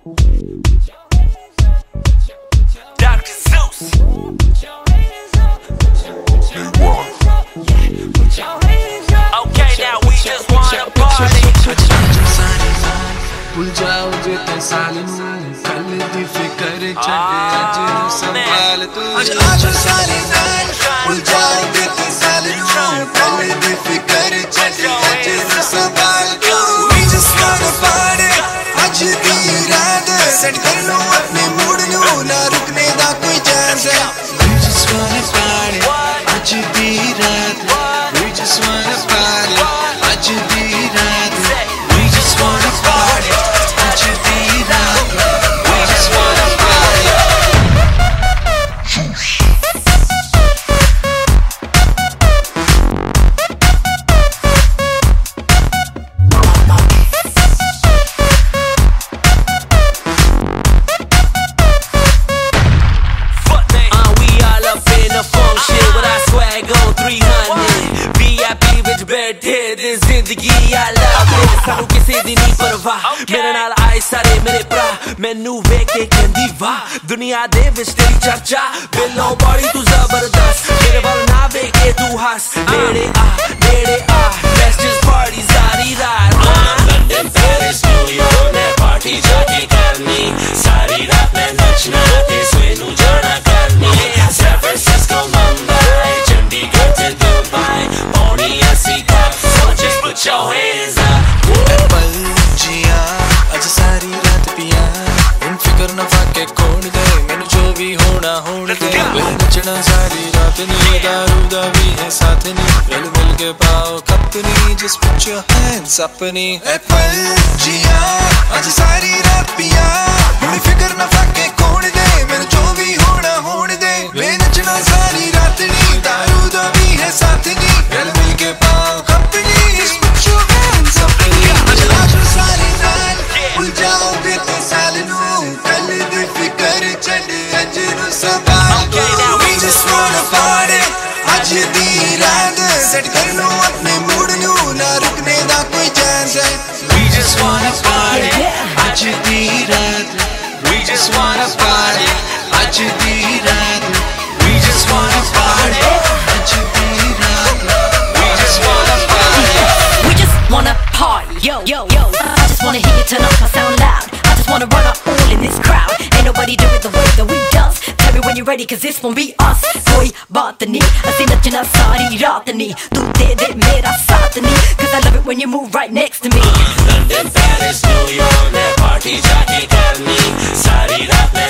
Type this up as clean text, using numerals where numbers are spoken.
Dr. Zeus. Okay, now we just wanna party. भूल जाओ जितने साल कल दी फिक्र छड़े अज संभाल तू आज सारे नाल भूल जाओ जितने साल कल दी फिक्र छड़े अज संभाल तू We just wanna party आज दी रात सेट कर लो अपने मूड नो ना रुकने दा कोई चांस है We just wanna party आज दी रात We just wanna party आज दी रात We just wanna party आज दी रात We just wanna party We all up in the function with our swag on 300 VIP ਵਿੱਚ ਬੈਠੇ ਤੇ ਜ਼ਿੰਦਗੀ I love it ਸਾਨੂੰ ਕਿਸੇ ਦੀ ਨਹੀਂ ਪਰਵਾਹ ਮੇਰੇ ਨਾਲ ਆਏ ਸਾਰੇ ਮੇਰੇ ਭਰਾ ਮੈਨੂੰ ਵੇਖ ਕੇ ਕਹਿੰਦੀ ਵਾਹ ਦੁਨੀਆ ਦੇ ਵਿੱਚ ਤੇਰੀ ਚਰਚਾ ਬਿੱਲੋਂ ਬੜੀ ਤੂੰ ਜ਼ਬਰਦਸਤ ਮੇਰੇ ਵੱਲ ਨਾ ਵੇਖ ਕੇ ਤੂੰ ਹੱਸ ਨੇੜੇ ਆ let's just party ਸਾਰੀ ਰਾਤ London, Paris, New York ਮੈਂ ਪਾਰਟੀ ਜਾ ਕੇ ਕਰਨੀ ਸਾਰੀ ਰਾਤ ਮੈਂ ਨੱਚਣਾ ਤੇ ਸਵੇਰ ਨੂੰ ਜਾਣਾ ਕਰਨੀ San Francisco, Mumbai, Chandigarh to Dubai Pony ਅਸੀਂ ਕੱਪ so just put your hands up पल जिया अज सारी रात पिया हुण फिकर ना फाके खोण दे मैनू जो भी होना होण दे वे नचना सारी रात नी दारू दा भी है साथ नी रल मिल के पाओ company just put your hands up नी पल जिया आज सारी रात पिया हुण फिकर ना फाके खोण दे मैनू जो भी होना होण दे वे नचना सारी रात नी दारू दा भी है साथ नी रल मिल के पाओ company just put your hands up नी आज सारी नाल भूल जाओ बीते साल नू कल दी फिकर छड़ अज नू संभाल We just wanna party आज दी रात सेट कर लो अपने मूड नू ना रुकने दा कोई चांस है We just wanna party आज दी रात We just wanna party आज दी रात We just wanna party आज दी रात We just wanna party We just wanna party, yo. I just wanna hear you turn up my sound loud. I just wanna run up all in this crowd. Ain't nobody do it the way that we does. Tell me when you're ready, cause this won't be us. Koi baat nahi, assi nachna saari raat nahi. Tu de de mera saath nahi, cause I love it when you move right next to me. London, Paris, New York मैं party जाके करनी सारी रात